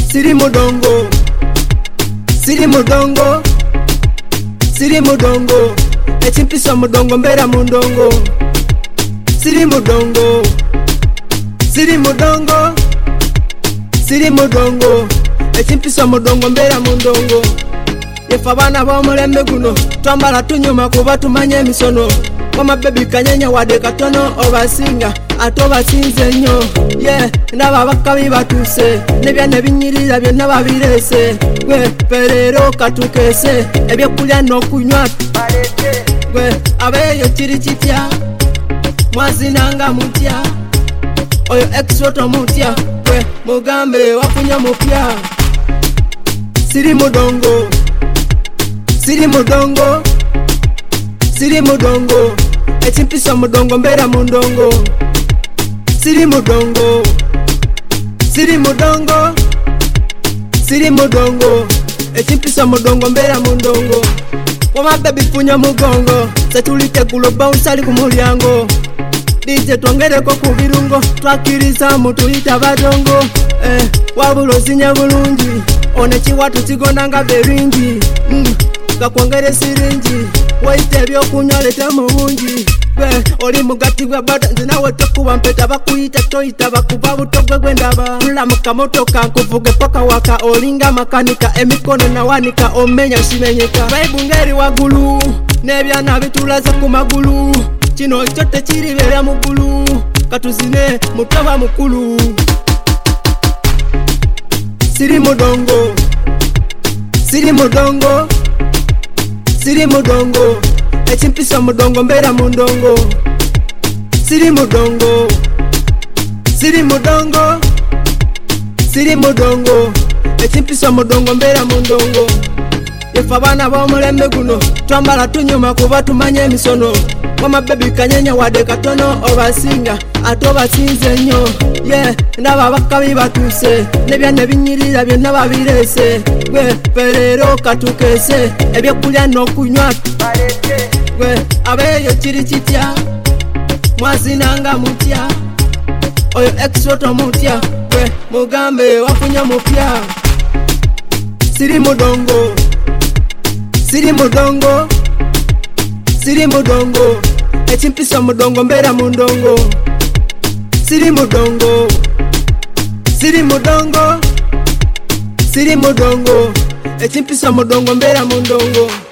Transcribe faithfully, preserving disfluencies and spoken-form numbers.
Siri mudongo, siri mudongo, siri mudongo, echimpisa mudongo mbera mundongo. Siri mudongo, siri mudongo, siri mudongo, echimpisa mudongo mbera mundongo. Yefa bana b'omulembe guno twambala tunyuma kuba tumanya emisono. Mama baby kanyanya wade katono obasinga ato basinze nnyo. Yeah, ndaba bakabi batuse nebyane binyirira byonna babirese. Gwe perero katukese ebyokulya n'okunywa balete. Gwe abeyo kiri kitya mwazinanga mutya oyo exoto mutya. Gwe mugambe wafunya mupya. Siri mudongo, siri mudongo, siri mudongo, echimpisa mudongo mbera mundongo. Siri mudongo, siri mudongo, siri mudongo, echimpisa mudongo mbera mundongo. Wama baby funya mugongo, setulite gulo bounce ali kumulyango. D J twongereko ku birungo, twakiriza mutuyita badongo. Eh, wabulo zinya bulungi, one chiwatu chigonanga beringi. Mm, gakwongere siringi, waite byokunywa leta mu bungi. Gwe oli mugati gwa bada nzinawe tokuba mpeta bakuyita toyita bakuba butogwe gwendaba. Tulamuka motoka nkuvuge paka waka olinga makanika emikono nawanika omenya simenyeka. Vibe ngeri wagulu nebyana bitulaza ku magulu. Kino kyote kiribera mugulu katuzine mutaba mukulu. Siri mudongo, siri mudongo, siri mudongo, echimpisa mudongo mbera mundongo. Siri mudongo, siri mudongo, siri mudongo, echimpisa mudongo mbera mundongo. Yefa bana b'omulembe guno twambala tunyuma kuba tumanya emisono. Mama baby kanyanya wade katono obasinga ato basinze nnyo. Yeah, ndaba bakabi batuse nebyane binyirira byonna babirese. Gwe perero katukese ebyokulya n'okunywa balete. Gwe abeyo kiri kitya mwazinanga mutya oyo exoto mutya. Gwe mugambe wafunya mupya. Siri mudongo, siri mudongo, siri mudongo, echimpisa mudongo mbera mundongo. Siri mudongo, siri mudongo, siri mudongo, echimpisa mudongo mbera mundongo.